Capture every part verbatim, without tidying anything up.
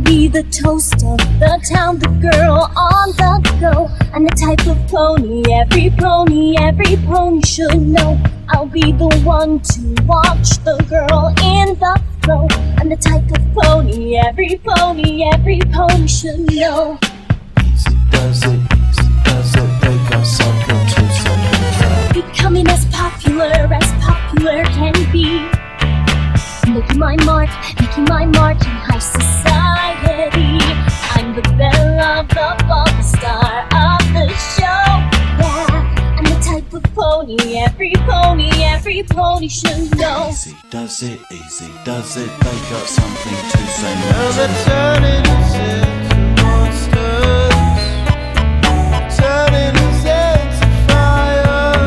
be the toast of the town, the girl on the go. I'm the type of pony every pony, every pony should know. I'll be the one to watch the girl in the flow. I'm the type of pony every pony, every pony should know. Easy does it, easy does it, they got something to say. Becoming as popular as popular can be. Making my mark, making my mark in high society. I'm the belle of the ball, the star of the show. Yeah, I'm the type of pony every pony, every pony should know. Easy does it, easy does it, they got something to say. Now they're turning us into monsters, turning us into fire,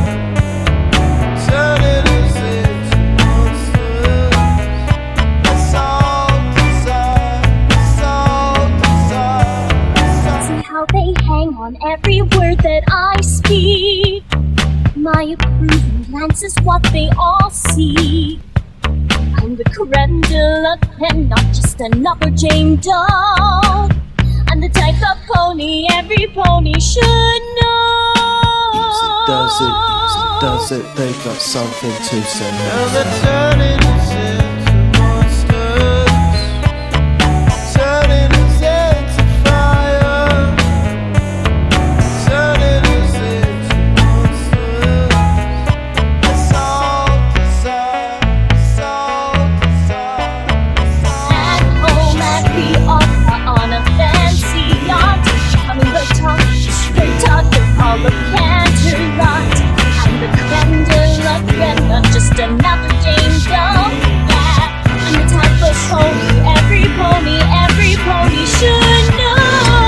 turning us into monsters. That's all desire, that's all desire, that's all. See how they hang on every word that I speak. My approving glance is what they all see. I'm the creme de la creme, not just another Jane Doe. I'm the type of pony every pony should know. Easy does it, easy does it, they got something to say. Now they're turning us into monsters, turning us into fire, turning us into monsters. That's all desire, that's all desire, that's all. At home at the opera on a fancy yacht, coming the talk, the talk of all the Canterlot. I'm the creme de la creme, not just another Jane Doe. Yeah, I'm the type of pony every pony, every pony should know.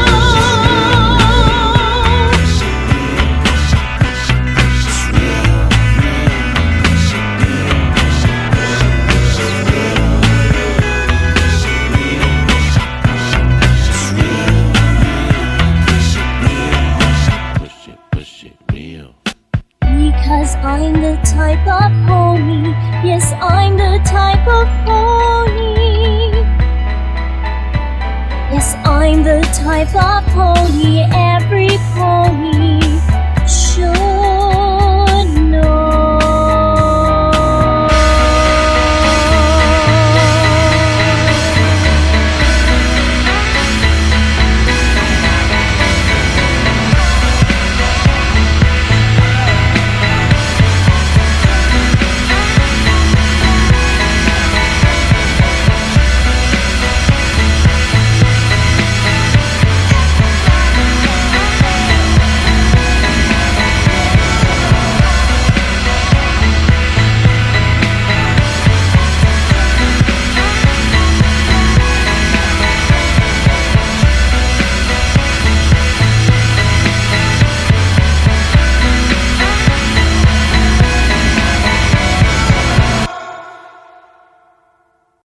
Push it, push it real. Because I'm the type of pony, yes, I'm the type of pony. Yes, I'm the type of pony, every pony